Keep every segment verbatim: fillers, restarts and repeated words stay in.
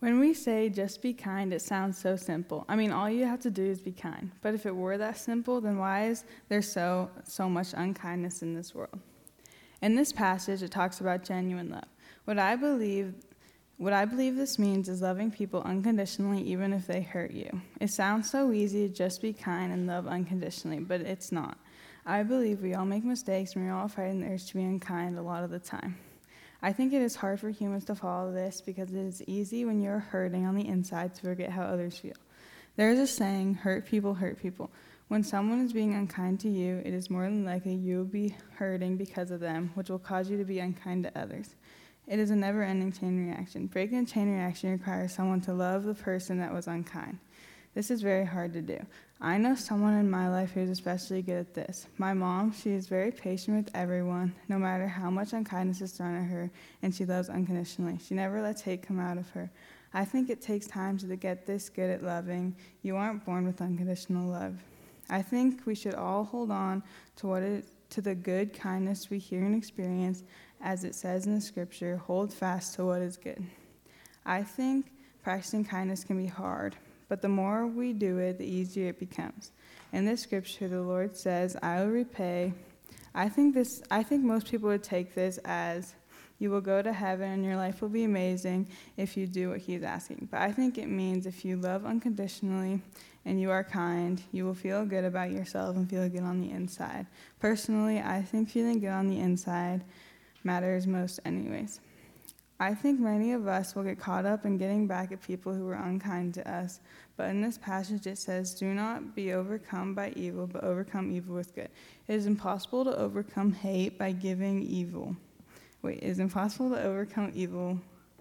When we say just be kind, it sounds so simple. I mean, all you have to do is be kind. But if it were that simple, then why is there so so much unkindness in this world? In this passage, it talks about genuine love. What I believe what I believe this means is loving people unconditionally even if they hurt you. It sounds so easy to just be kind and love unconditionally, but it's not. I believe we all make mistakes and we all fight an urge to be unkind a lot of the time. I think it is hard for humans to follow this because it is easy when you're hurting on the inside to forget how others feel. There is a saying, hurt people hurt people. When someone is being unkind to you, it is more than likely you will be hurting because of them, which will cause you to be unkind to others. It is a never-ending chain reaction. Breaking the chain reaction requires someone to love the person that was unkind. This is very hard to do. I know someone in my life who is especially good at this. My mom, she is very patient with everyone, no matter how much unkindness is thrown at her, and she loves unconditionally. She never lets hate come out of her. I think it takes time to get this good at loving. You aren't born with unconditional love. I think we should all hold on to what it, to the good kindness we hear and experience, as it says in the scripture, hold fast to what is good. I think practicing kindness can be hard, but the more we do it, the easier it becomes. In this scripture, the Lord says, I will repay. I think this. I think most people would take this as you will go to heaven and your life will be amazing if you do what he's asking. But I think it means if you love unconditionally and you are kind, you will feel good about yourself and feel good on the inside. Personally, I think feeling good on the inside matters most anyways. I think many of us will get caught up in getting back at people who were unkind to us. But in this passage it says, do not be overcome by evil, but overcome evil with good. It is impossible to overcome hate by giving evil. Wait, it is impossible to overcome evil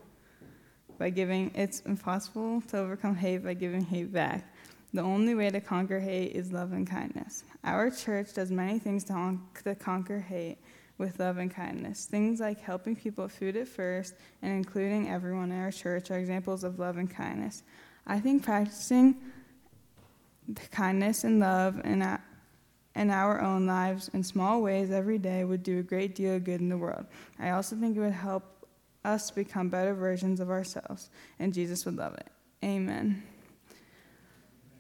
by giving, it's impossible to overcome hate by giving hate back. The only way to conquer hate is love and kindness. Our church does many things to, hon- to conquer hate with love and kindness. Things like helping people with food at first and including everyone in our church are examples of love and kindness. I think practicing kindness and love in, a, in our own lives in small ways every day would do a great deal of good in the world. I also think it would help us become better versions of ourselves, and Jesus would love it. Amen.